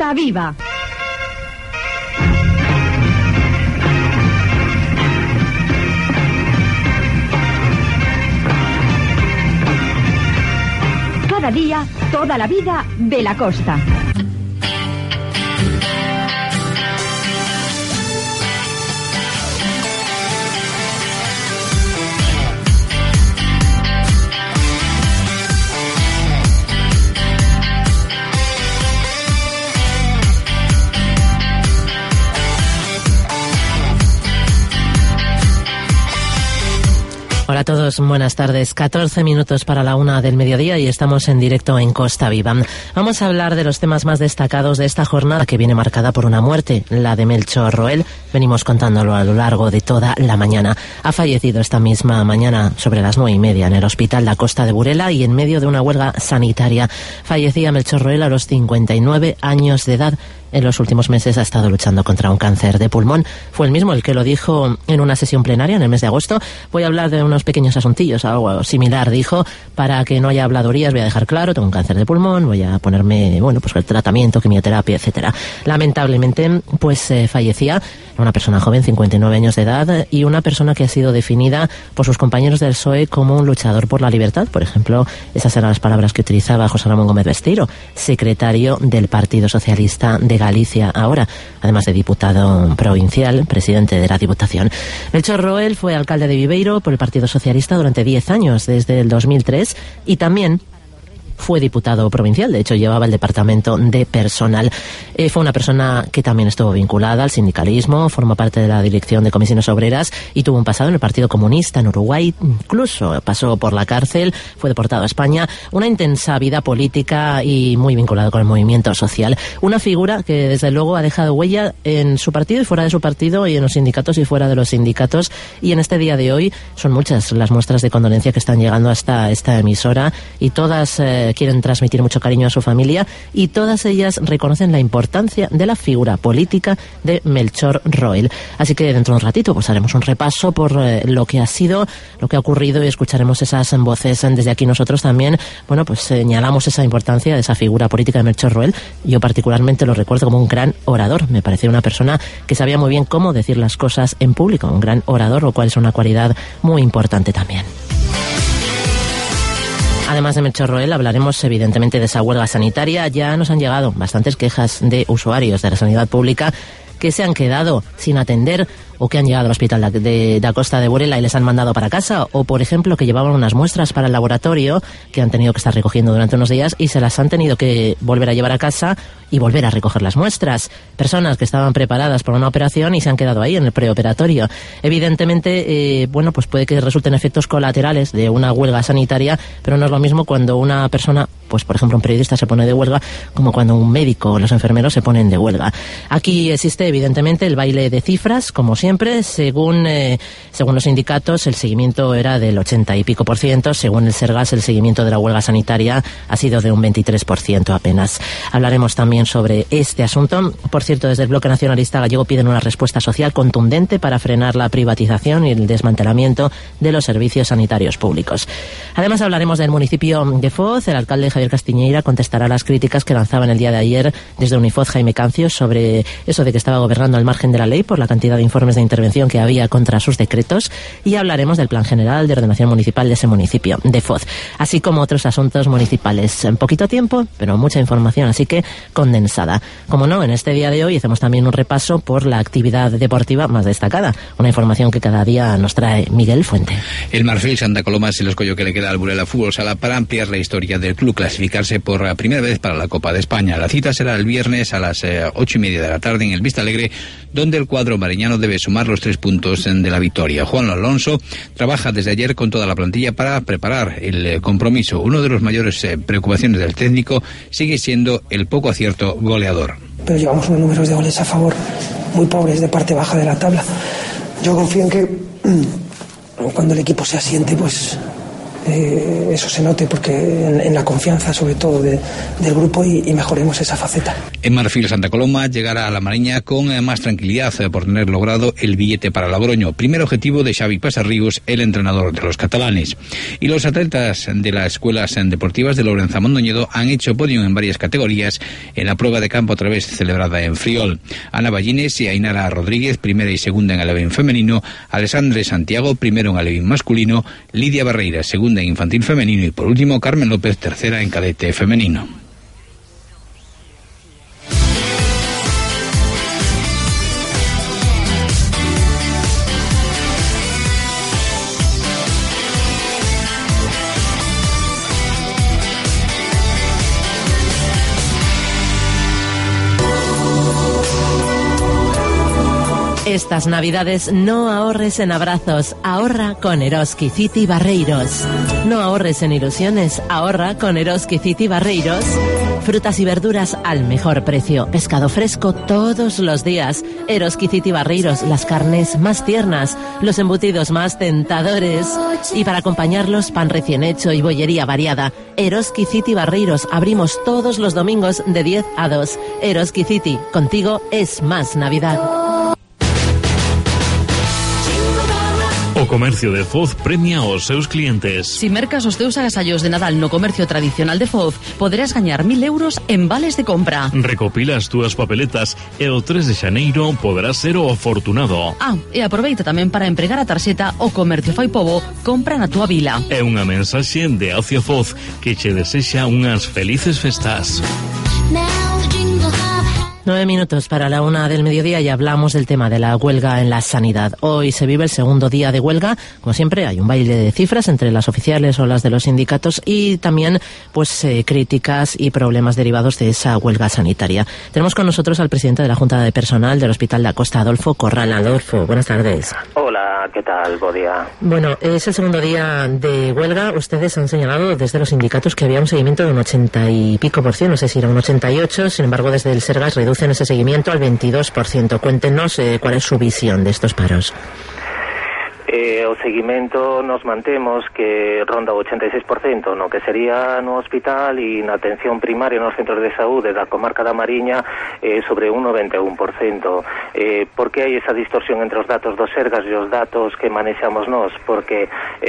Costa Viva. Cada día, toda la vida de la costa. Hola a todos, buenas tardes. 14 minutos para la 1 del mediodía y estamos en directo en Costa Viva. Vamos a hablar de los temas más destacados de esta jornada que viene marcada por una muerte, la de Melchor Roel. Venimos contándolo a lo largo de toda la mañana. Ha fallecido esta misma mañana sobre las 9:30 en el Hospital La Costa de Burela y en medio de una huelga sanitaria. Fallecía Melchor Roel a los 59 años de edad. En los últimos meses ha estado luchando contra un cáncer de pulmón. Fue él mismo el que lo dijo en una sesión plenaria en el mes de agosto. Voy a hablar de unos pequeños asuntillos, algo similar, dijo, para que no haya habladurías. Voy a dejar claro, tengo un cáncer de pulmón, voy a ponerme, pues el tratamiento, quimioterapia, etcétera. Lamentablemente, fallecía una persona joven, 59 años de edad, y una persona que ha sido definida por sus compañeros del PSOE como un luchador por la libertad. Por ejemplo, esas eran las palabras que utilizaba José Ramón Gómez Besteiro, secretario del Partido Socialista de Galicia ahora, además de diputado provincial, presidente de la Diputación. Melchor Roel fue alcalde de Viveiro por el Partido Socialista durante 10 años, desde el 2003, y también fue diputado provincial, de hecho llevaba el departamento de personal. Fue una persona que también estuvo vinculada al sindicalismo, formó parte de la dirección de comisiones obreras y tuvo un pasado en el Partido Comunista en Uruguay, incluso pasó por la cárcel, fue deportado a España, una intensa vida política y muy vinculado con el movimiento social. Una figura que desde luego ha dejado huella en su partido y fuera de su partido, y en los sindicatos y fuera de los sindicatos, y en este día de hoy son muchas las muestras de condolencia que están llegando hasta esta emisora, y todas quieren transmitir mucho cariño a su familia, y todas ellas reconocen la importancia de la figura política de Melchor Roel. Así que dentro de un ratito pues haremos un repaso por lo que ha sido, lo que ha ocurrido, y escucharemos esas voces. Desde aquí nosotros también, señalamos esa importancia de esa figura política de Melchor Roel. Yo particularmente lo recuerdo como un gran orador. Me parecía una persona que sabía muy bien cómo decir las cosas en público, un gran orador, lo cual es una cualidad muy importante también. Además de Melchor Roel, hablaremos evidentemente de esa huelga sanitaria. Ya nos han llegado bastantes quejas de usuarios de la sanidad pública que se han quedado sin atender, o que han llegado al hospital de la Costa de Burela y les han mandado para casa, o por ejemplo que llevaban unas muestras para el laboratorio que han tenido que estar recogiendo durante unos días y se las han tenido que volver a llevar a casa y volver a recoger las muestras. Personas que estaban preparadas para una operación y se han quedado ahí en el preoperatorio. Evidentemente, pues puede que resulten efectos colaterales de una huelga sanitaria, pero no es lo mismo cuando una persona, pues por ejemplo un periodista, se pone de huelga, como cuando un médico o los enfermeros se ponen de huelga. Aquí existe evidentemente el baile de cifras, como siempre. Según los sindicatos, el seguimiento era del 80 y pico %. Según el Sergas, el seguimiento de la huelga sanitaria ha sido de un 23% apenas. Hablaremos también sobre este asunto. Por cierto, desde el Bloque Nacionalista Gallego piden una respuesta social contundente para frenar la privatización y el desmantelamiento de los servicios sanitarios públicos. Además hablaremos del municipio de Foz. El alcalde Javier Castiñeira contestará las críticas que lanzaban el día de ayer desde Unifoz Jaime Cancio sobre eso de que estaba gobernando al margen de la ley por la cantidad de informes de intervención que había contra sus decretos, y hablaremos del Plan General de Ordenación Municipal de ese municipio, de Foz, así como otros asuntos municipales. En poquito tiempo, pero mucha información, así que condensada. Como no, en este día de hoy hacemos también un repaso por la actividad deportiva más destacada, una información que cada día nos trae Miguel Fuente. El Marfil Santa Coloma es el escollo que le queda al Burela Fútbol Sala para ampliar la historia del club, clasificarse por la primera vez para la Copa de España. La cita será el viernes a las 8:30 de la tarde en el Vista Alegre, donde el cuadro mariñano debe sumar los 3 puntos de la victoria. Juan Alonso trabaja desde ayer con toda la plantilla para preparar el compromiso. Uno de los mayores preocupaciones del técnico sigue siendo el poco acierto goleador. Pero llevamos unos números de goles a favor muy pobres de parte baja de la tabla. Yo confío en que cuando el equipo se asiente, pues eso se note, porque en la confianza sobre todo del grupo, y mejoremos esa faceta. En Marfil, Santa Coloma llegará a la Mariña con más tranquilidad por tener logrado el billete para Logroño, primer objetivo de Xavi Pasarríos, el entrenador de los catalanes. Y los atletas de las escuelas deportivas de Lorenza Mondoñedo han hecho podio en varias categorías en la prueba de campo otra vez celebrada en Friol. Ana Ballines y Ainara Rodríguez, primera y segunda en alevín femenino, Alessandre Santiago, primero en alevín masculino, Lidia Barreira, segunda en infantil femenino, y por último Carmen López, tercera en cadete femenino. Estas Navidades no ahorres en abrazos, ahorra con Eroski City Barreiros. No ahorres en ilusiones, ahorra con Eroski City Barreiros. Frutas y verduras al mejor precio, pescado fresco todos los días. Eroski City Barreiros, las carnes más tiernas, los embutidos más tentadores. Y para acompañarlos, pan recién hecho y bollería variada. Eroski City Barreiros, abrimos todos los domingos de 10 a 2. Eroski City, contigo es más Navidad. O comercio de Foz premia aos seus clientes. Si mercas os teus agasallos de Nadal no comercio tradicional de Foz, poderás gañar 1.000 euros en vales de compra. Recopila as túas papeletas e o 3 de xaneiro poderás ser o afortunado. E aproveita tamén para empregar a tarxeta O Comercio Fai Pobo, compra na túa vila. É unha mensaxe de Acia Foz que che desexa unhas felices festas. 9 minutos para la 1 del mediodía y hablamos del tema de la huelga en la sanidad. Hoy se vive el segundo día de huelga. Como siempre, hay un baile de cifras entre las oficiales o las de los sindicatos y también pues críticas y problemas derivados de esa huelga sanitaria. Tenemos con nosotros al presidente de la Junta de Personal del Hospital da Costa, Adolfo Corral. Adolfo, buenas tardes. Hola, ¿qué tal? Buen día. Bueno, es el segundo día de huelga. Ustedes han señalado desde los sindicatos que había un seguimiento de un 80 y pico %, no sé si era un 88, sin embargo desde el Sergas reducen ese seguimiento al 22%. Cuéntenos cuál es su visión de estos paros. O seguimento nos mantemos que ronda o 86%, no que sería no hospital e na atención primaria nos centros de saúde da comarca da Mariña sobre un 91%. Por que hai esa distorsión entre os datos dos Sergas e os datos que manexamos nós? Porque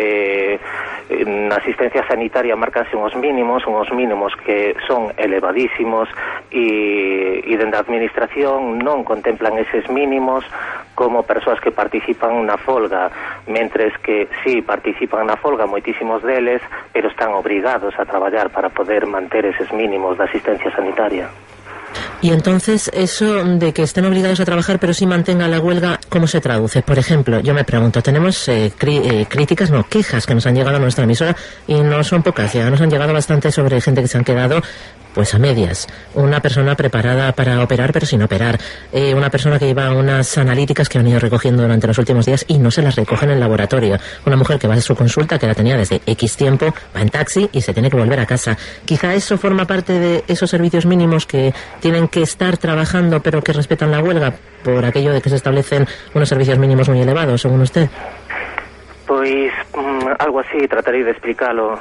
na asistencia sanitaria marcanse uns mínimos que son elevadísimos e dende a administración non contemplan eses mínimos como persoas que participan na folga, mentres que sí participan na folga moitísimos deles, pero están obrigados a traballar para poder manter eses mínimos de asistencia sanitaria. Y entonces, eso de que estén obligados a trabajar pero sí mantengan la huelga, ¿cómo se traduce? Por ejemplo, yo me pregunto, tenemos quejas que nos han llegado a nuestra emisora y no son pocas, ya nos han llegado bastante sobre gente que se han quedado pues a medias. Una persona preparada para operar pero sin operar. Una persona que lleva unas analíticas que han ido recogiendo durante los últimos días y no se las recogen en el laboratorio. Una mujer que va a su consulta, que la tenía desde X tiempo, va en taxi y se tiene que volver a casa. Quizá eso forma parte de esos servicios mínimos que tienen que estar trabajando pero que respetan la huelga por aquello de que se establecen unos servicios mínimos muy elevados, según usted. Pois algo así tratarei de explicarlo.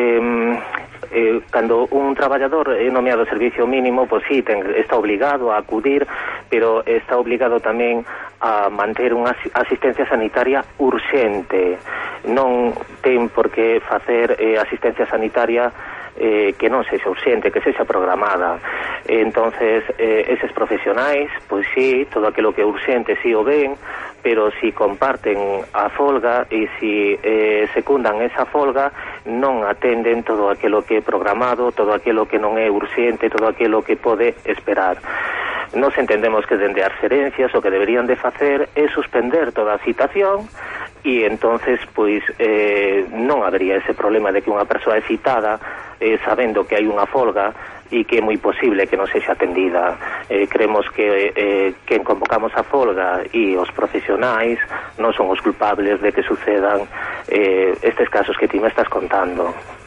Cando un traballador é nomeado servicio mínimo, pois sí, está obligado a acudir, pero está obligado tamén a manter unha asistencia sanitaria urxente. Non ten por que facer asistencia sanitaria que non sexa urxente, que sexa programada. Entonces, eses profesionais, pois sí, todo aquilo que é urxente sí o ven, pero si comparten a folga e si secundan esa folga, non atenden todo aquilo que é programado, todo aquilo que non é urxente, todo aquilo que pode esperar. Nos entendemos que dende as xerencias o que deberían de facer é suspender toda a citación e entonces pois non habería ese problema de que unha persoa é citada sabendo que hai unha folga e que é moi posible que non sexa atendida. Creemos que quen convocamos a folga e os profesionais non son os culpables de que sucedan estes casos que ti me estás contando.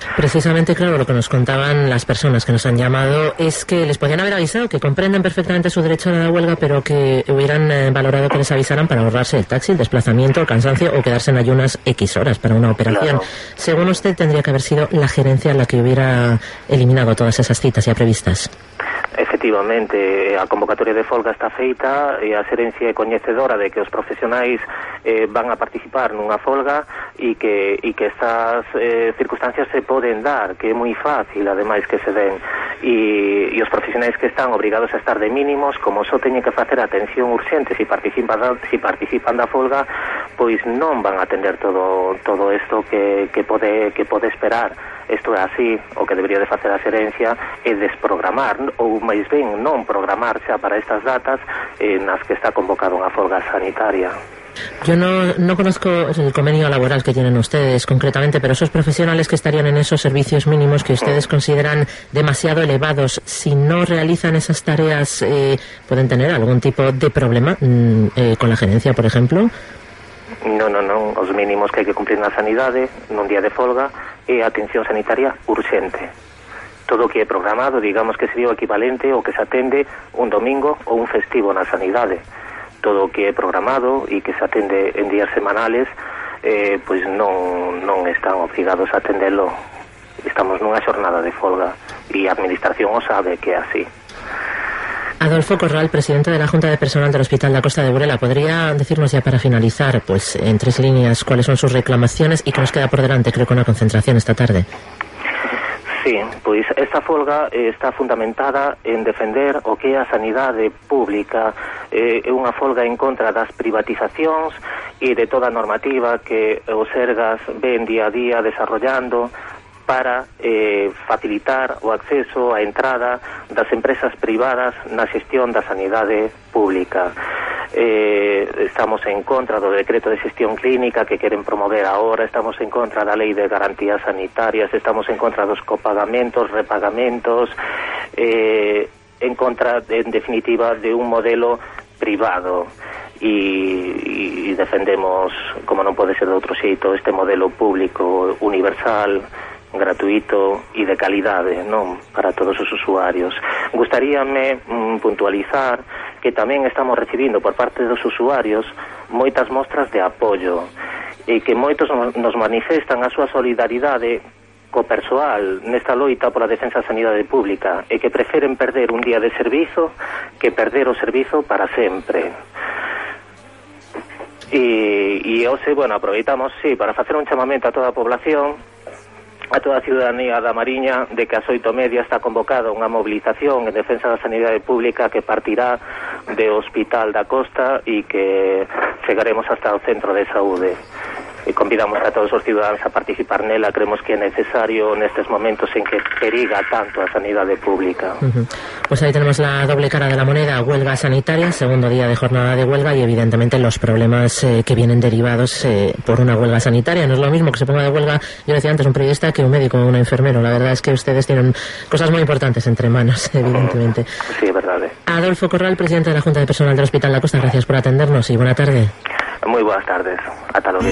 Precisamente, claro, lo que nos contaban las personas que nos han llamado es que les podían haber avisado, que comprenden perfectamente su derecho a la huelga, pero que hubieran valorado que les avisaran para ahorrarse el taxi, el desplazamiento, el cansancio o quedarse en ayunas X horas para una operación. Claro. Según usted, tendría que haber sido la gerencia la que hubiera eliminado todas esas citas ya previstas. Efectivamente, a convocatoria de folga está feita e a xerencia é coñecedora de que os profesionais van a participar nunha folga e que estas circunstancias se poden dar, que é moi fácil ademais que se den, e os profesionais que están obrigados a estar de mínimos, como só teñen que facer atención urxente se participan da folga, pois non van a atender todo isto que pode esperar. Isto é así, o que debería de facer a xerencia é desprogramar, ou máis ben non programar xa para estas datas nas que está convocada unha folga sanitaria. Yo no conozco el convenio laboral que tienen ustedes concretamente, pero esos profesionales que estarían en esos servicios mínimos que ustedes consideran demasiado elevados, si no realizan esas tareas, ¿pueden tener algún tipo de problema con la gerencia, por ejemplo? Non, os mínimos que hai que cumplir na sanidade nun día de folga é a atención sanitaria urxente. Todo o que é programado, digamos que sería o equivalente ao que se atende un domingo ou un festivo na sanidade. Todo o que é programado e que se atende en días semanales, pois non están obrigados a atendelo. Estamos nunha xornada de folga e a administración o sabe que é así. Adolfo Corral, presidente de la Junta de Personal del Hospital da Costa de Burela, ¿podría decirnos ya para finalizar, pues en 3 líneas, cuáles son sus reclamaciones y qué nos queda por delante, creo, con una concentración esta tarde? Sí, pois esta folga está fundamentada en defender o que é a sanidade pública. É unha folga en contra das privatizacións e de toda a normativa que o Sergas ven día a día desarrollando para facilitar o acceso á entrada das empresas privadas na xestión da sanidade pública. Estamos en contra do decreto de xestión clínica que queren promover agora, estamos en contra da lei de garantías sanitarias, estamos en contra dos copagamentos, repagamentos, en contra, en definitiva, de un modelo privado. E defendemos, como non pode ser de outro xeito, este modelo público universal, gratuito e de calidade, non, para todos os usuarios. Gustaríame puntualizar que tamén estamos recibindo por parte dos usuarios moitas mostras de apoio e que moitos nos manifestan a súa solidaridade co persoal nesta loita pola defensa da sanidade pública e que preferen perder un día de servizo que perder o servizo para sempre. E hoxe, bueno, aproveitamos, sí, para facer un chamamento a toda a población, a toda a ciudadanía da Mariña, de que ás 8:30 está convocada unha movilización en defensa da sanidade pública que partirá do Hospital da Costa e que chegaremos hasta o centro de saúde. E convidamos a todos os ciudadanos a participar nela. Creemos que é necesario nestes momentos en que periga tanto a sanidade pública. Pues ahí tenemos la doble cara de la moneda, huelga sanitaria, segundo día de jornada de huelga y evidentemente los problemas que vienen derivados por una huelga sanitaria. No es lo mismo que se ponga de huelga, yo decía antes, un periodista que un médico o un enfermero. La verdad es que ustedes tienen cosas muy importantes entre manos, evidentemente. Sí, es verdad. Adolfo Corral, presidente de la Junta de Personal del Hospital La Costa, gracias por atendernos y buena tarde. Muy buenas tardes. Ata luego.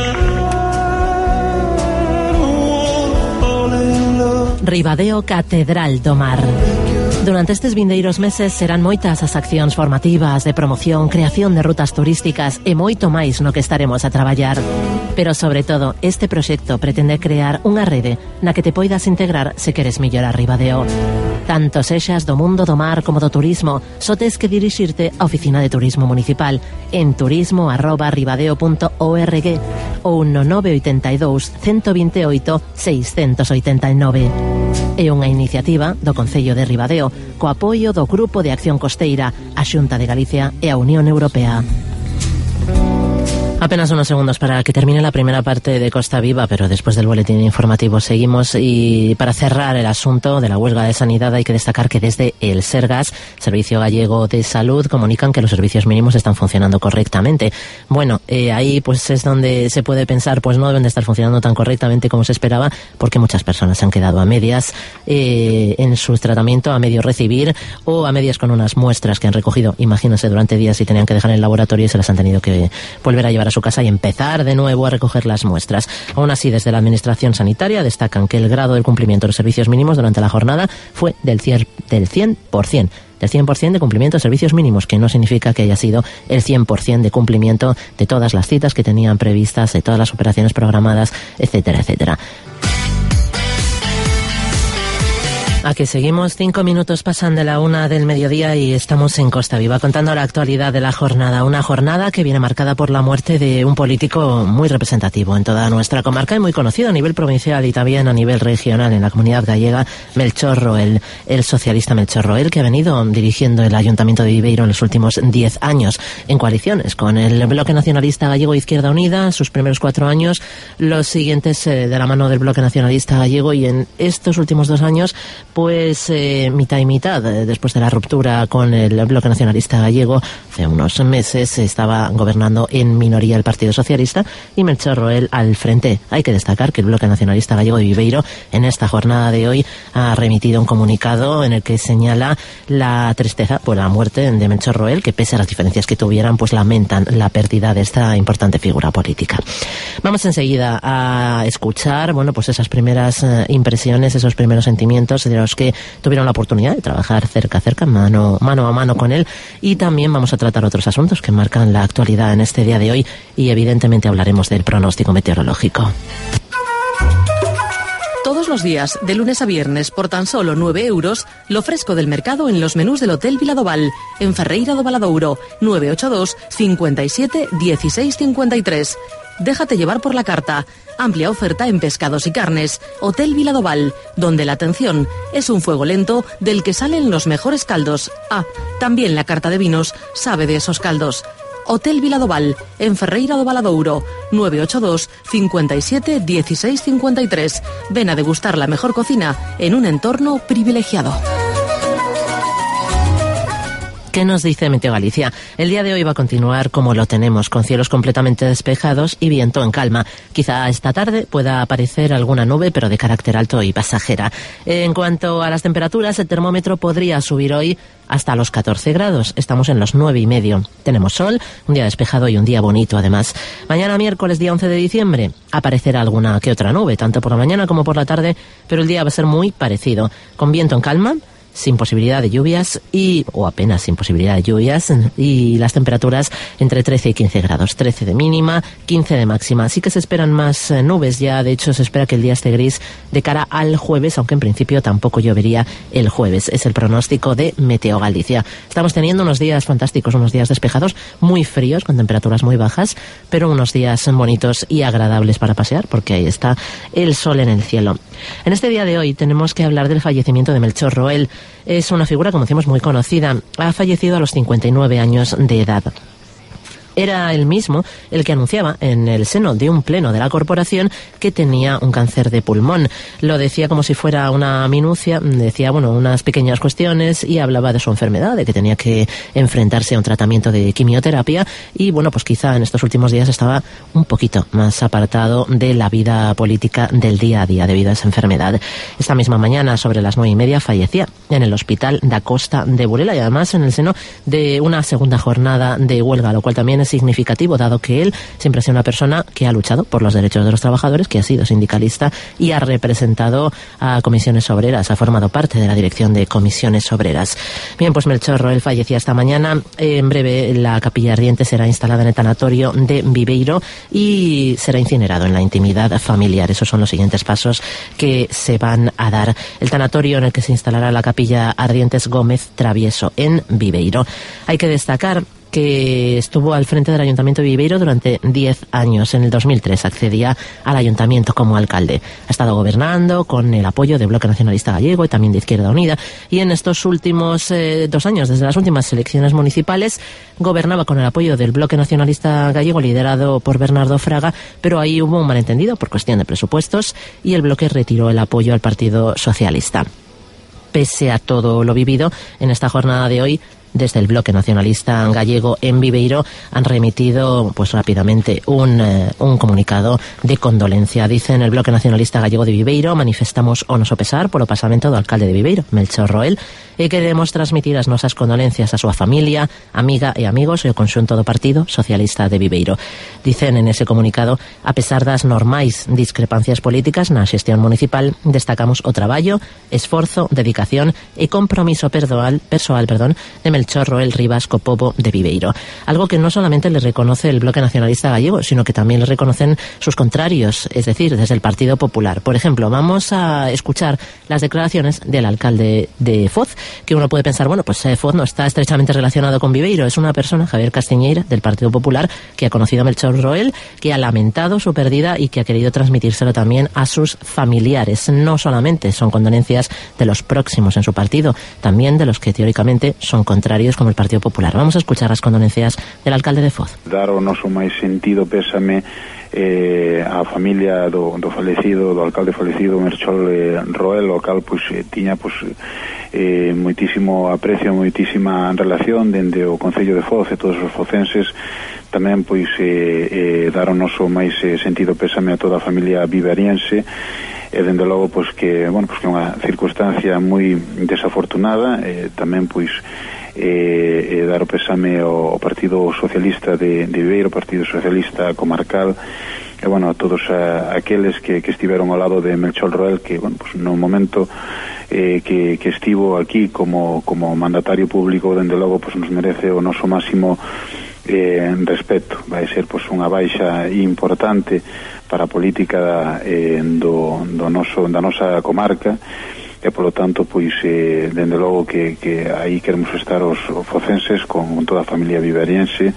Ribadeo Catedral do Mar. Durante estes vindeiros meses serán moitas as accións formativas, de promoción, creación de rutas turísticas e moito máis no que estaremos a traballar. Pero, sobre todo, este proxecto pretende crear unha rede na que te poidas integrar se queres mellorar Ribadeo. Tanto sexas do mundo do mar como do turismo, só tes que dirixirte á Oficina de Turismo Municipal en turismo@ribadeo.org ou no 982 128 689. É unha iniciativa do Concello de Ribadeo co apoio do Grupo de Acción Costeira, a Xunta de Galicia e a Unión Europea. Apenas unos segundos para que termine la primera parte de Costa Viva, pero después del boletín informativo seguimos. Y para cerrar el asunto de la huelga de sanidad hay que destacar que desde el Sergas, Servicio Gallego de Salud, comunican que los servicios mínimos están funcionando correctamente. Bueno, ahí pues es donde se puede pensar, pues no deben de estar funcionando tan correctamente como se esperaba, porque muchas personas se han quedado a medias en su tratamiento, a medio recibir o a medias con unas muestras que han recogido, imagínense, durante días y tenían que dejar en el laboratorio y se las han tenido que volver a llevar a a su casa y empezar de nuevo a recoger las muestras. Aún así, desde la Administración Sanitaria destacan que el grado del cumplimiento de los servicios mínimos durante la jornada fue del 100%. Del 100% de cumplimiento de servicios mínimos, que no significa que haya sido el 100% de cumplimiento de todas las citas que tenían previstas, de todas las operaciones programadas, etcétera, etcétera. Aquí seguimos, 5 minutos pasan de la 1 del mediodía y estamos en Costa Viva contando la actualidad de la jornada. Una jornada que viene marcada por la muerte de un político muy representativo en toda nuestra comarca y muy conocido a nivel provincial y también a nivel regional en la comunidad gallega, Melchor Roel, el socialista Melchor Roel, que ha venido dirigiendo el Ayuntamiento de Viveiro en los últimos 10 años en coaliciones con el Bloque Nacionalista Gallego e Izquierda Unida, sus primeros 4 años, los siguientes de la mano del Bloque Nacionalista Gallego, y en estos últimos 2 años pues mitad y mitad. Después de la ruptura con el Bloque Nacionalista Gallego, hace unos meses estaba gobernando en minoría el Partido Socialista y Melchor Roel al frente. Hay que destacar que el Bloque Nacionalista Gallego de Viveiro en esta jornada de hoy ha remitido un comunicado en el que señala la tristeza por la muerte de Melchor Roel, que pese a las diferencias que tuvieran, pues lamentan la pérdida de esta importante figura política. Vamos enseguida a escuchar, bueno, pues esas primeras impresiones, esos primeros sentimientos de los que tuvieron la oportunidad de trabajar cerca, mano a mano con él, y también vamos a tratar otros asuntos que marcan la actualidad en este día de hoy y evidentemente hablaremos del pronóstico meteorológico. Todos los días, de lunes a viernes, por tan solo 9 euros, lo fresco del mercado en los menús del Hotel Viladoval, en Ferreira do Valadouro, 982 57 16 53. Déjate llevar por la carta. Amplia oferta en pescados y carnes. Hotel Viladoval, donde la atención es un fuego lento del que salen los mejores caldos. Ah, también la carta de vinos sabe de esos caldos. Hotel Viladoval, en Ferreira do Valadouro, 982 57 16 53. Ven a degustar la mejor cocina en un entorno privilegiado. ¿Qué nos dice Meteo Galicia? El día de hoy va a continuar como lo tenemos, con cielos completamente despejados y viento en calma. Quizá esta tarde pueda aparecer alguna nube, pero de carácter alto y pasajera. En cuanto a las temperaturas, el termómetro podría subir hoy hasta los 14 grados. Estamos en los 9,5. Tenemos sol, un día despejado y un día bonito además. Mañana miércoles, día 11 de diciembre, aparecerá alguna que otra nube, tanto por la mañana como por la tarde, pero el día va a ser muy parecido, con viento en calma, sin posibilidad de lluvias o apenas sin posibilidad de lluvias, y las temperaturas entre 13 y 15 grados, 13 de mínima, 15 de máxima. Sí que se esperan más nubes, ya de hecho se espera que el día esté gris de cara al jueves, aunque en principio tampoco llovería el jueves. Es el pronóstico de Meteo Galicia. Estamos teniendo unos días fantásticos, unos días despejados, muy fríos, con temperaturas muy bajas, pero unos días bonitos y agradables para pasear, porque ahí está el sol en el cielo. En este día de hoy tenemos que hablar del fallecimiento de Melchor Roel. Es una figura, como decimos, muy conocida. Ha fallecido a los 59 años de edad. Era él mismo el que anunciaba en el seno de un pleno de la corporación que tenía un cáncer de pulmón. Lo decía como si fuera una minucia, decía, unas pequeñas cuestiones, y hablaba de su enfermedad, de que tenía que enfrentarse a un tratamiento de quimioterapia, y pues quizá en estos últimos días estaba un poquito más apartado de la vida política del día a día debido a esa enfermedad. Esta misma mañana, sobre las 9:30, fallecía en el Hospital da Costa de Burela, y además en el seno de una segunda jornada de huelga, lo cual también es significativo, dado que él siempre ha sido una persona que ha luchado por los derechos de los trabajadores, que ha sido sindicalista y ha representado a comisiones obreras, ha formado parte de la dirección de comisiones obreras. Bien, pues Melchor Roel fallecía esta mañana. En breve la capilla ardiente será instalada en el tanatorio de Viveiro y será incinerado en la intimidad familiar. Esos son los siguientes pasos que se van a dar. El tanatorio en el que se instalará la capilla ardiente es Gómez Travieso, en Viveiro. Hay que destacar que estuvo al frente del Ayuntamiento de Viveiro durante 10 años. En el 2003 accedía al Ayuntamiento como alcalde. Ha estado gobernando con el apoyo del Bloque Nacionalista Gallego y también de Izquierda Unida, y en estos últimos 2 años, desde las últimas elecciones municipales, gobernaba con el apoyo del Bloque Nacionalista Gallego, liderado por Bernardo Fraga, pero ahí hubo un malentendido por cuestión de presupuestos y el Bloque retiró el apoyo al Partido Socialista. Pese a todo lo vivido, en esta jornada de hoy desde el Bloque Nacionalista Gallego en Viveiro han remitido pues rápidamente un comunicado de condolencia. Dicen el Bloque Nacionalista Gallego de Viveiro: manifestamos o noso pesar polo pasamento do alcalde de Viveiro, Melchor Roel, e queremos transmitir as nosas condolencias a súa familia, amiga e amigos e o conxunto do Partido Socialista de Viveiro. Dicen en ese comunicado: a pesar das normais discrepancias políticas na xestión municipal, destacamos o traballo, esforzo, dedicación e compromiso persoal de Melchor Roel Rivas co pobo de Viveiro. Algo que no solamente le reconoce el Bloque Nacionalista Gallego, sino que también le reconocen sus contrarios, es decir, desde el Partido Popular. Por ejemplo, vamos a escuchar las declaraciones del alcalde de Foz, que uno puede pensar, bueno, pues Foz no está estrechamente relacionado con Viveiro. Es una persona, Javier Castiñeira, del Partido Popular, que ha conocido a Melchor Roel, que ha lamentado su pérdida y que ha querido transmitírselo también a sus familiares. No solamente son condolencias de los próximos en su partido, también de los que teóricamente son contrarios, como el Partido Popular. Vamos a escuchar las condolencias del alcalde de Foz. Dar o noso máis sentido pésame a familia do falecido, do alcalde falecido Melchor Roel, o cal tiña moitísimo aprecio, moitísima relación dende o Concello de Foz e todos os focenses. Tamén dar o noso máis sentido pésame a toda a familia vivariense, e dende logo que é unha circunstancia moi desafortunada. Tamén dar o pésame ao Partido Socialista de Viveiro, Partido Socialista Comarcal, e a todos aqueles que estiveron ao lado de Melchor Roel, que no momento que estivo aquí como mandatario público, dende logo nos merece o noso máximo respeto. Vai ser unha baixa importante para a política da nosa comarca, e polo tanto dende logo que aí queremos estar os focenses con toda a familia vivariense,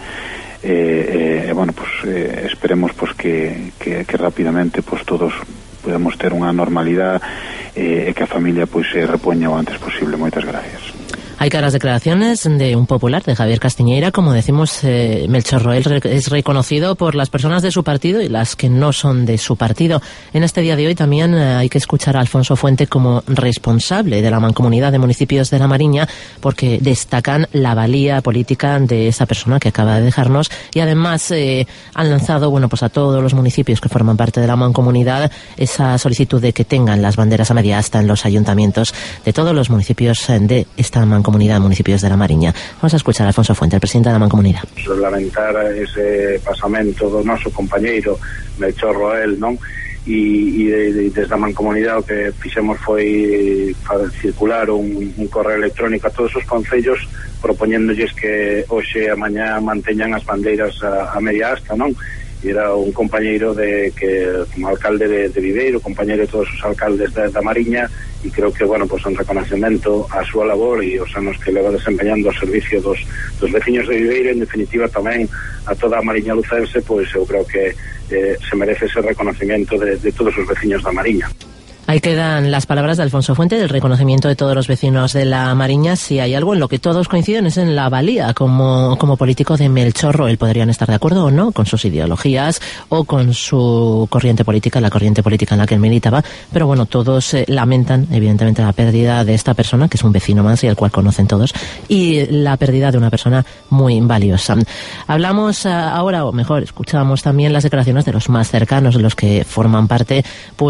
esperemos que rapidamente todos podemos ter unha normalidade e que a familia se repoña o antes posible. Moitas gracias. Hay claras declaraciones de un popular, de Javier Castiñeira. Como decimos, Melchor Roel es reconocido por las personas de su partido y las que no son de su partido. En este día de hoy también hay que escuchar a Alfonso Fuente como responsable de la Mancomunidad de Municipios de La Mariña, porque destacan la valía política de esa persona que acaba de dejarnos, y además han lanzado a todos los municipios que forman parte de la Mancomunidad esa solicitud de que tengan las banderas a media asta en los ayuntamientos de todos los municipios de esta Mancomunidad de Municipios de La Mariña. Vamos a escuchar a Alfonso Fuente, el presidente de la Mancomunidad. Lamentar ese pasamento do noso compañeiro Melchor Roel, non? E desde a Mancomunidade o que fixemos foi circular un correo electrónico a todos os concellos propoñéndolles que hoxe e mañá manteñan as bandeiras a media asta, non? Era un compañeiro que como alcalde de Viveiro, compañeiro de todos os alcaldes da Mariña, e creo que, un reconocemento á súa labor e os anos que leva desempeñando ao servicio dos veciños de Viveiro, en definitiva tamén a toda a Mariña lucense, eu creo que se merece ese reconocemento de todos os veciños da Mariña. Ahí quedan las palabras de Alfonso Fuente del reconocimiento de todos los vecinos de La Mariña. Si hay algo en lo que todos coinciden es en la valía como político de Melchor Roel. Podrían estar de acuerdo o no con sus ideologías o con su corriente política, la corriente política en la que él militaba, pero todos lamentan evidentemente la pérdida de esta persona, que es un vecino más y al cual conocen todos, y la pérdida de una persona muy valiosa. Hablamos ahora, o mejor, escuchamos también las declaraciones de los más cercanos, de los que forman parte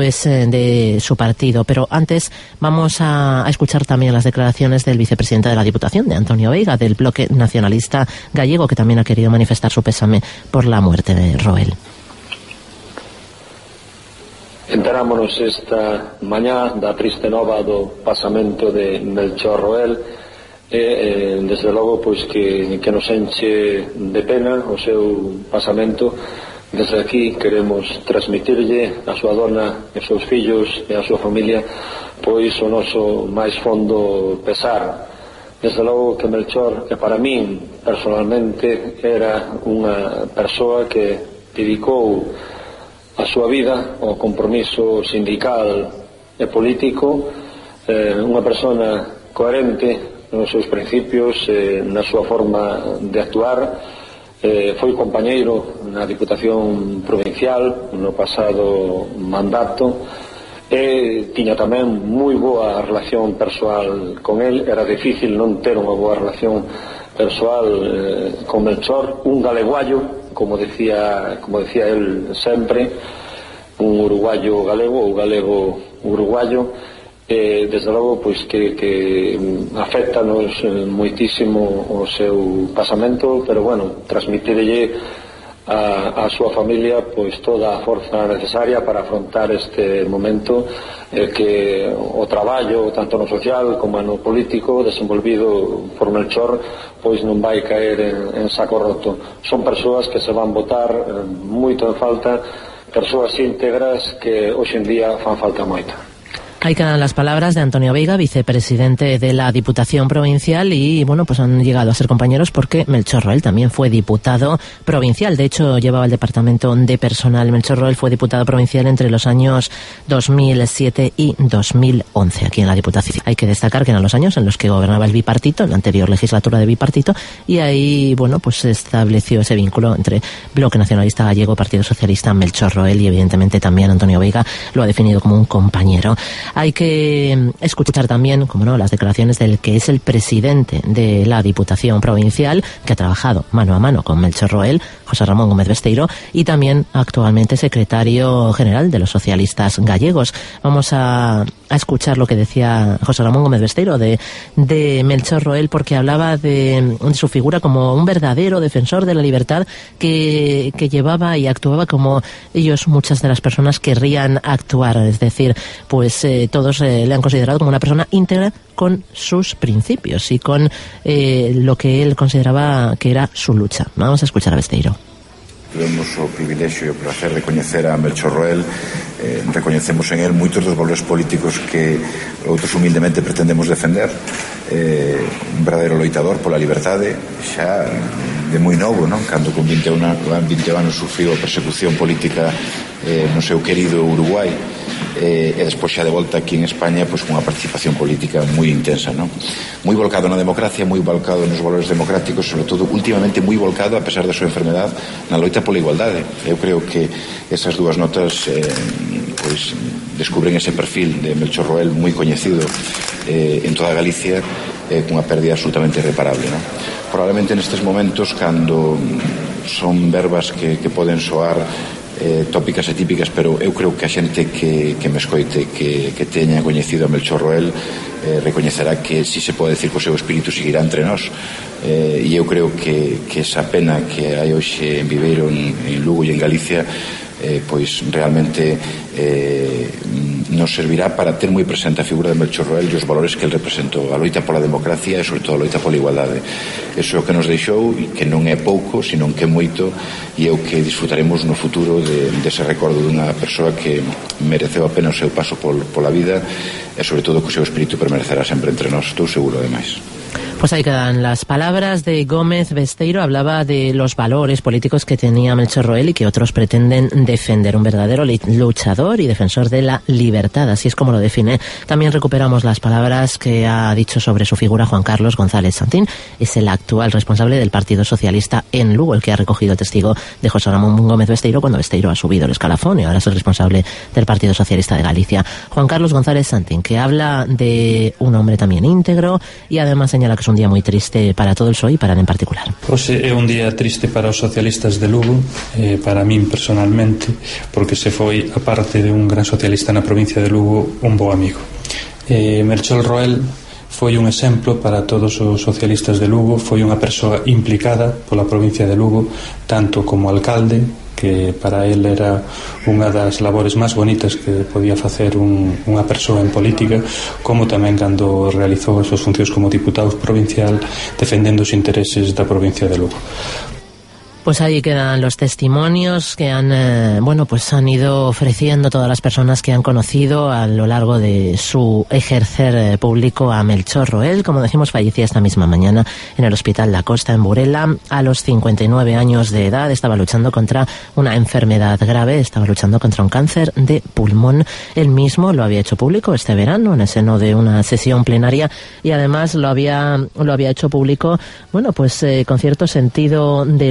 de su partido, pero antes vamos a escuchar también las declaraciones del vicepresidente de la Diputación, de Antonio Veiga, del Bloque Nacionalista Gallego, que también ha querido manifestar su pésame por la muerte de Roel. Enterámonos esta mañá da triste nova do pasamento de Melchor Roel, e desde logo que nos enche de pena o seu pasamento. Desde aquí queremos transmitirlle a súa dona e os seus fillos e a súa familia o noso máis fondo pesar. Desde logo que Melchor, que para min personalmente era unha persoa que dedicou a súa vida ao compromiso sindical e político, unha persona coherente nos seus principios, na súa forma de actuar. Foi compañeiro na Diputación Provincial no pasado mandato, e tiña tamén moi boa relación persoal con el. Era difícil non ter unha boa relación persoal con Melchor, un galeguallo, como decía el sempre, un uruguayo galego ou galego uruguayo. Desde logo pois que afectanos moitísimo o seu pasamento, pero bueno, transmitirelle a súa familia pois toda a forza necesaria para afrontar este momento, que o traballo tanto no social como no político desenvolvido por Melchor pois non vai caer en saco roto. Son persoas que se van botar moito en falta, persoas íntegras que hoxe en día fan falta moita. Ahí quedan las palabras de Antonio Veiga, vicepresidente de la Diputación Provincial, y bueno, pues han llegado a ser compañeros porque Melchor Roel también fue diputado provincial. De hecho, llevaba el departamento de personal. Melchor Roel fue diputado provincial entre los años 2007 y 2011 aquí en la Diputación. Hay que destacar que eran los años en los que gobernaba el bipartito, en la anterior legislatura de bipartito, y ahí, bueno, pues se estableció ese vínculo entre Bloque Nacionalista Gallego, Partido Socialista, Melchor Roel, y evidentemente también Antonio Veiga lo ha definido como un compañero. Hay que escuchar también, como no, las declaraciones del que es el presidente de la Diputación Provincial, que ha trabajado mano a mano con Melchor Roel, José Ramón Gómez Besteiro, y también actualmente secretario general de los socialistas gallegos. Vamos a escuchar lo que decía José Ramón Gómez Besteiro de Melchor Roel, porque hablaba de su figura como un verdadero defensor de la libertad que llevaba y actuaba como ellos, muchas de las personas, querrían actuar, es decir, pues todos le han considerado como una persona íntegra con sus principios y con lo que él consideraba que era su lucha. Vamos a escuchar a Besteiro. Tuvemos o privilexio e o placer de coñecer a Melchor Roel. Recoñecemos en él moitos dos valores políticos que outros humildemente pretendemos defender. Un verdadeiro loitador pola liberdade, xa de moi novo, non? Cando con 21 anos sufriu a persecución política no seu querido Uruguai, e despois xa de volta aquí en España, pois cunha participación política moi intensa, non? Moi volcado na democracia, moi volcado nos valores democráticos, sobre todo últimamente moi volcado, a pesar da súa enfermedade, na loita pola igualdade. Eu creo que esas dúas notas pois descubren ese perfil de Melchor Roel moi coñecido en toda Galicia, cunha pérdida absolutamente irreparable, non? Probablemente nestes momentos, cando son verbas que poden soar tópicas e típicas, pero eu creo que a xente que me escoite, que teña coñecido a Melchor Roel, recoñecerá que si se pode decir que o seu espírito seguirá entre nós, e eu creo que esa pena que hai hoxe en Viveiro, en Lugo e en Galicia, pois realmente nos servirá para ter moi presente a figura de Melchor Roel e os valores que ele representou, a loita pola democracia e sobre todo a loita pola igualdade. Eso é o que nos deixou, e que non é pouco, sino que é moito, e é o que disfrutaremos no futuro dese recordo dunha persoa que mereceu a pena o seu paso pola vida, e sobre todo que o seu espírito permanecerá sempre entre nós, estou seguro ademais. Pues ahí quedan las palabras de Gómez Besteiro. Hablaba de los valores políticos que tenía Melchor Roel y que otros pretenden defender. Un verdadero luchador y defensor de la libertad, así es como lo define. También recuperamos las palabras que ha dicho sobre su figura Juan Carlos González Santín. Es el actual responsable del Partido Socialista en Lugo, el que ha recogido el testigo de José Ramón Gómez Besteiro cuando Besteiro ha subido el escalafón y ahora es el responsable del Partido Socialista de Galicia. Juan Carlos González Santín, que habla de un hombre también íntegro y además señala que es un día muy triste para todo el PSOE y para él en particular. Hoxe é un día triste para os socialistas de Lugo, para min personalmente, porque se foi, aparte de un gran socialista na provincia de Lugo, un bo amigo. Melchor Roel foi un exemplo para todos os socialistas de Lugo, foi unha persoa implicada pola provincia de Lugo, tanto como alcalde, que para él era unha das labores máis bonitas que podía facer unha persoa en política, como tamén cando realizou as súas funcións como diputado provincial defendendo os intereses da provincia de Lugo. Pues ahí quedan los testimonios que han ido ofreciendo todas las personas que han conocido a lo largo de su ejercer público a Melchor Roel. Como decimos, fallecía esta misma mañana en el Hospital La Costa en Burela a los 59 años de edad. Estaba luchando contra una enfermedad grave, estaba luchando contra un cáncer de pulmón. Él mismo lo había hecho público este verano en el seno de una sesión plenaria y además lo había hecho público, con cierto sentido del humor,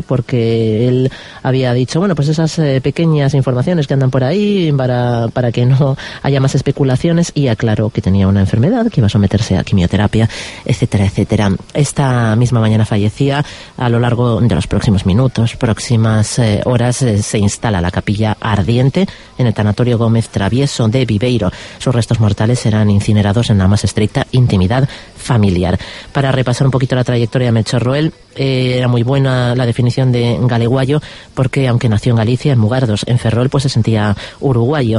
porque él había dicho, bueno, pues esas pequeñas informaciones que andan por ahí para que no haya más especulaciones, y aclaró que tenía una enfermedad, que iba a someterse a quimioterapia, etcétera, etcétera. Esta misma mañana fallecía. A lo largo de los próximos minutos, próximas horas, se instala la capilla ardiente en el tanatorio Gómez Travieso de Viveiro. Sus restos mortales serán incinerados en la más estricta intimidad familiar. Para repasar un poquito la trayectoria de Melchor Roel, era muy buena la definición de galeguayo, porque aunque nació en Galicia, en Mugardos, en Ferrol, pues se sentía uruguayo.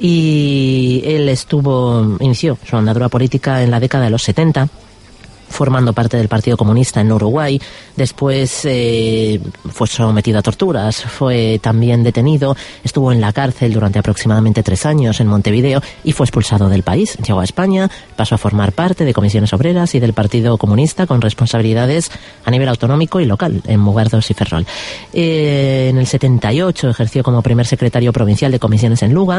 Y él inició su andadura política en la década de los 70, formando parte del Partido Comunista en Uruguay. Después fue sometido a torturas, fue también detenido, estuvo en la cárcel durante aproximadamente 3 años en Montevideo y fue expulsado del país. Llegó a España, pasó a formar parte de comisiones obreras y del Partido Comunista, con responsabilidades a nivel autonómico y local en Mugardos y Ferrol. En el 78 ejerció como primer secretario provincial de comisiones en Lugo,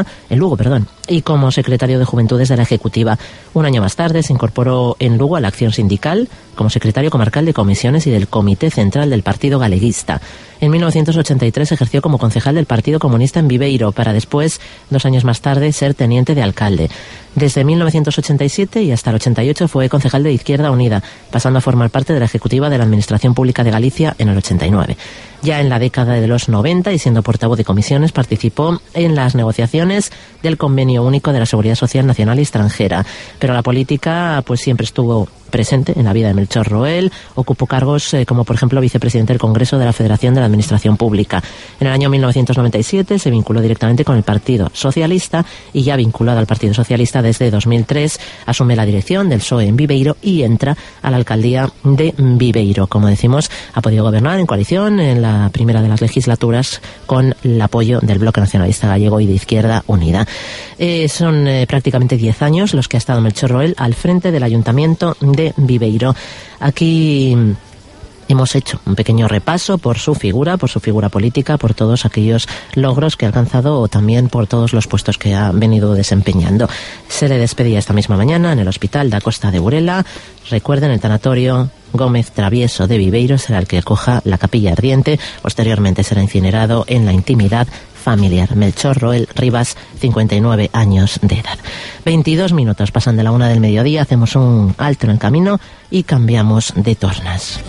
y como secretario de Juventudes de la Ejecutiva. Un año más tarde se incorporó en Lugo a la acción sindical como secretario comarcal de comisiones y del Comité Central del Partido Galeguista. En 1983 ejerció como concejal del Partido Comunista en Viveiro, para después, 2 años más tarde, ser teniente de alcalde. Desde 1987 y hasta el 88 fue concejal de Izquierda Unida, pasando a formar parte de la ejecutiva de la Administración Pública de Galicia en el 89. Ya en la década de los 90, y siendo portavoz de comisiones, participó en las negociaciones del Convenio Único de la Seguridad Social Nacional y Extranjera. Pero la política pues siempre estuvo presente en la vida de Melchor Roel. Ocupó cargos como, por ejemplo, vicepresidente del Congreso de la Federación de la Administración Pública. En el año 1997 se vinculó directamente con el Partido Socialista, y ya vinculado al Partido Socialista desde 2003, asume la dirección del PSOE en Viveiro y entra a la alcaldía de Viveiro. Como decimos, ha podido gobernar en coalición en la primera de las legislaturas con el apoyo del Bloque Nacionalista Gallego y de Izquierda Unida. Son prácticamente 10 años los que ha estado Melchor Roel al frente del Ayuntamiento de Viveiro. Aquí hemos hecho un pequeño repaso por su figura política, por todos aquellos logros que ha alcanzado, o también por todos los puestos que ha venido desempeñando. Se le despedía esta misma mañana en el Hospital da Costa de Burela. Recuerden, el tanatorio Gómez Travieso de Viveiro será el que acoja la capilla ardiente. Posteriormente será incinerado en la intimidad familiar. Melchor Roel Rivas, 59 años de edad. 22 minutos pasan de la 1 del mediodía, hacemos un alto en el camino y cambiamos de tornas.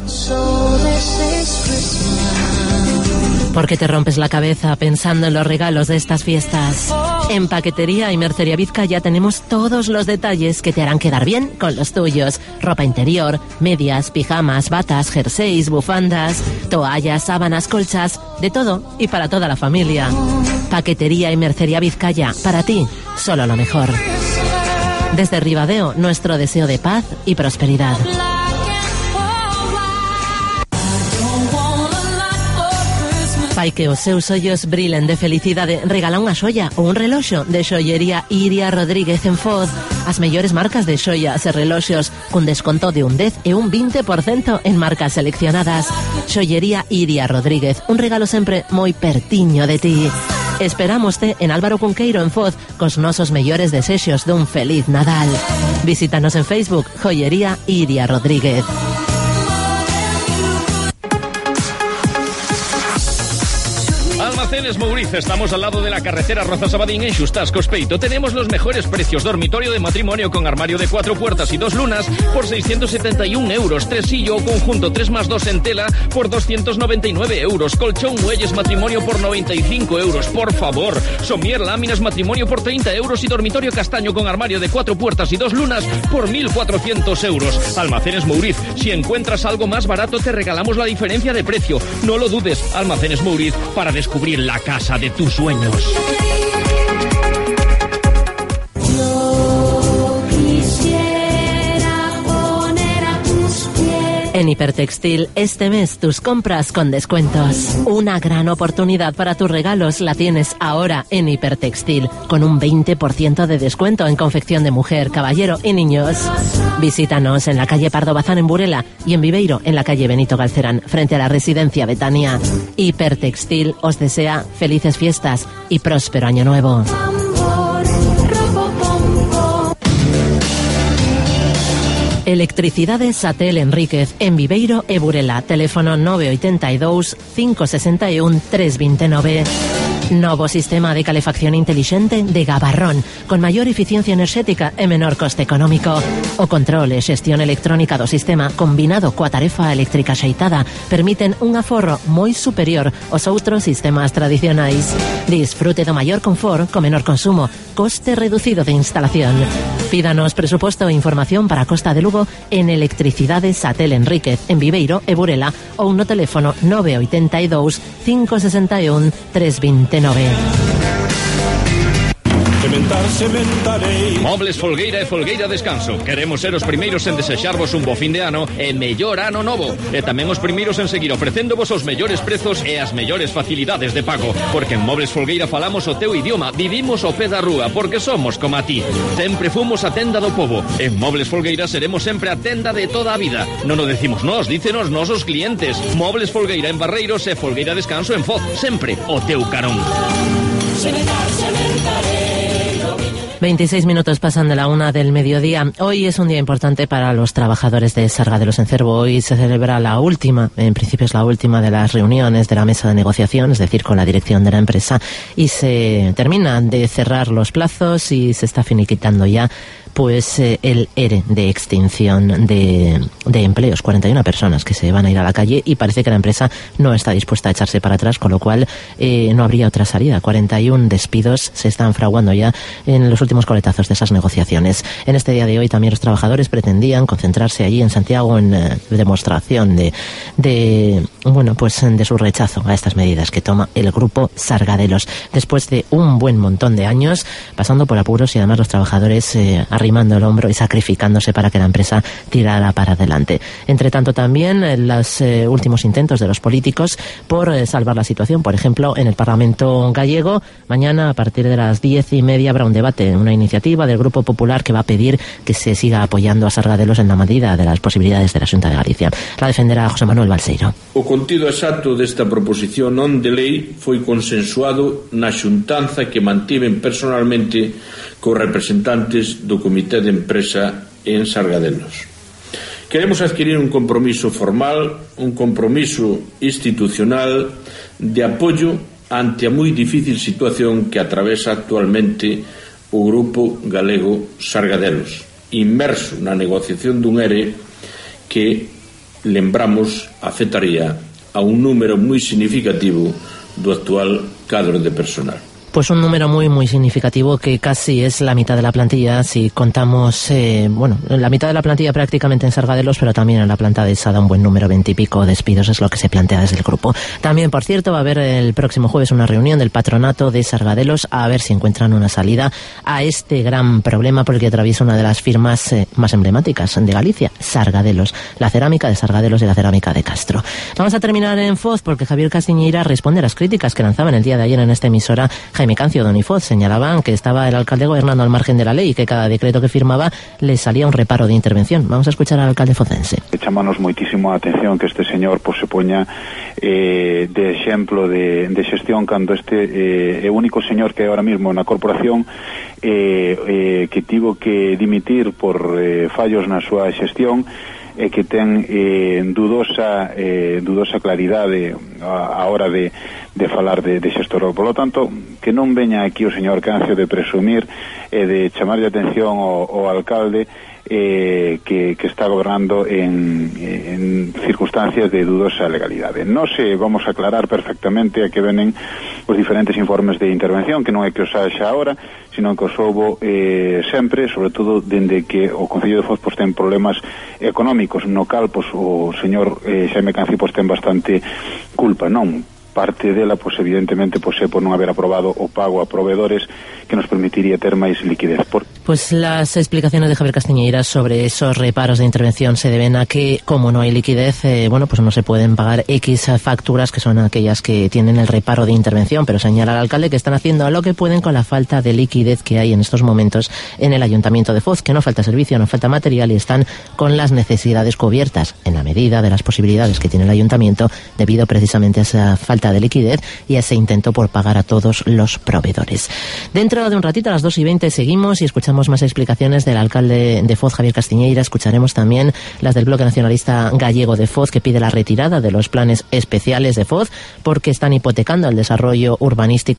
¿Por qué te rompes la cabeza pensando en los regalos de estas fiestas? En Paquetería y Mercería Vizcaya tenemos todos los detalles que te harán quedar bien con los tuyos. Ropa interior, medias, pijamas, batas, jerseys, bufandas, toallas, sábanas, colchas, de todo y para toda la familia. Paquetería y Mercería Vizcaya, para ti, solo lo mejor. Desde Ribadeo, nuestro deseo de paz y prosperidad. Fai que os seus ollos brilen de felicidade, regala unha xoia ou un reloxo de Xoiería Iria Rodríguez en Foz. As mellores marcas de xoias e reloxos cun desconto de un 10 e un 20% en marcas seleccionadas. Xoiería Iria Rodríguez, un regalo sempre moi pertiño de ti. Esperámoste en Álvaro Cunqueiro en Foz cos nosos mellores desexos dun feliz Nadal. Visítanos en Facebook, Joyería Iria Rodríguez. Almacenes Mouriz, estamos al lado de la carretera Roza-Sabadín en Xustás, Cospeito. Tenemos los mejores precios. Dormitorio de matrimonio con armario de 4 puertas y 2 lunas por 671 euros. Tresillo o conjunto 3+2 en tela por 299 euros. Colchón muelles matrimonio por 95 euros. Por favor. Somier láminas matrimonio por 30 euros y dormitorio castaño con armario de 4 puertas y 2 lunas por 1.400 euros. Almacenes Mouriz. Si encuentras algo más barato te regalamos la diferencia de precio. No lo dudes. Almacenes Mouriz, para descubrir la casa de tus sueños. En Hipertextil, este mes tus compras con descuentos. Una gran oportunidad para tus regalos la tienes ahora en Hipertextil, con un 20% de descuento en confección de mujer, caballero y niños. Visítanos en la calle Pardo Bazán en Burela y en Viveiro en la calle Benito Galcerán, frente a la residencia Betania. Hipertextil os desea felices fiestas y próspero año nuevo. Electricidades Satel Enríquez en Viveiro e Burela. Teléfono 982 561 329. Novo sistema de calefacción inteligente de Gabarrón, con maior eficiencia enerxética e menor coste económico. O control e xestión electrónica do sistema, combinado coa tarefa eléctrica xeitada, permiten un aforro moi superior aos outros sistemas tradicionais. Disfrute do maior confort co menor consumo, coste reducido de instalación. Pídanos presupuesto e información para a Costa de Lugo en Electricidades Satel Enríquez en Viveiro e Burela ou no teléfono 982 561 329. Mobles Folgueira e Folgueira Descanso. Queremos ser os primeiros en desexarvos un bo fin de ano e mellor ano novo. E tamén os primeiros en seguir ofrecéndovos os mellores prezos e as mellores facilidades de pago. Porque en Mobles Folgueira falamos o teu idioma, vivimos ao pé da rúa, porque somos como a ti. Sempre fomos a tenda do pobo. En Mobles Folgueira seremos sempre a tenda de toda a vida. Non o decimos nós, dícenos nosos clientes. Mobles Folgueira en Barreiros e Folgueira Descanso en Foz. Sempre o teu carón. 26 minutos pasan de la 1 del mediodía. Hoy es un día importante para los trabajadores de Sargadelos en Cervo. Hoy se celebra la última, en principio es la última de las reuniones de la mesa de negociación, es decir, con la dirección de la empresa, y se terminan de cerrar los plazos y se está finiquitando ya pues el ERE de extinción de empleos, 41 personas que se van a ir a la calle, y parece que la empresa no está dispuesta a echarse para atrás, con lo cual no habría otra salida. 41 despidos se están fraguando ya en los últimos coletazos de esas negociaciones. En este día de hoy también los trabajadores pretendían concentrarse allí en Santiago en demostración de su rechazo a estas medidas que toma el grupo Sargadelos, después de un buen montón de años pasando por apuros, y además los trabajadores arrimando el hombro y sacrificándose para que la empresa tirara para adelante. Entre tanto, también los últimos intentos de los políticos por salvar la situación. Por ejemplo, en el Parlamento gallego, mañana a partir de las 10:30 habrá un debate, una iniciativa del Grupo Popular que va a pedir que se siga apoyando a Sargadelos en la medida de las posibilidades de la Xunta de Galicia. La defenderá José Manuel Balseiro. O contido exacto desta proposición non de lei foi consensuado na xuntanza que mantiven personalmente cos representantes do Comité de Empresa en Sargadelos. Queremos adquirir un compromiso formal, un compromiso institucional de apoio ante a moi difícil situación que atravesa actualmente o Grupo Galego Sargadelos, inmerso na negociación dun ERE que, lembramos, afectaría a un número moi significativo do actual cadro de personal. Pues un número muy muy significativo, que casi es la mitad de la plantilla, si contamos, la mitad de la plantilla prácticamente en Sargadelos, pero también en la planta de Sada un buen número, 20 y pico despidos, es lo que se plantea desde el grupo. También, por cierto, va a haber el próximo jueves una reunión del patronato de Sargadelos a ver si encuentran una salida a este gran problema por el que atraviesa una de las firmas más emblemáticas de Galicia, Sargadelos, la cerámica de Sargadelos y la cerámica de Castro. Vamos a terminar en Foz porque Javier Castiñeira responde a las críticas que lanzaban el día de ayer en esta emisora Jaime Cancio, Don Ifoz. Señalaban que estaba el alcalde gobernando al margen de la ley y que cada decreto que firmaba le salía un reparo de intervención. Vamos a escuchar al alcalde focense. Echámonos moitísimo a atención que este señor se poña de exemplo de xestión cando este é o único señor que ahora mismo na corporación que tivo que dimitir por fallos na súa xestión e que ten dudosa claridade a hora de falar de xestor. Por lo tanto, que non veña aquí o señor Cancio de presumir e de chamarlle atención ao alcalde que está gobernando en circunstancias de dudosa legalidade. Non se vamos a aclarar perfectamente a que venen os diferentes informes de intervención, que non é que os haxa ahora, sino que os houbo sempre, sobre todo dende que o Concello de Foz ten problemas económicos, no cal o señor Xaime Cancio ten bastante culpa, non? Parte dela, evidentemente, é por non haber aprobado o pago a proveedores que nos permitiría ter máis liquidez. Pues las explicaciones de Javier Castiñeira sobre esos reparos de intervención se deben a que, como no hay liquidez, pues no se pueden pagar X facturas, que son aquellas que tienen el reparo de intervención, pero señala al alcalde que están haciendo lo que pueden con la falta de liquidez que hay en estos momentos en el Ayuntamiento de Foz, que no falta servicio, no falta material y están con las necesidades cubiertas en la medida de las posibilidades que tiene el Ayuntamiento debido precisamente a esa falta falta de liquidez y ese intento por pagar a todos los proveedores. Dentro de un ratito, a las 2:20, seguimos y escuchamos más explicaciones del alcalde de Foz, Javier Castiñeira. Escucharemos también las del Bloque Nacionalista Gallego de Foz, que pide la retirada de los planes especiales de Foz porque están hipotecando el desarrollo urbanístico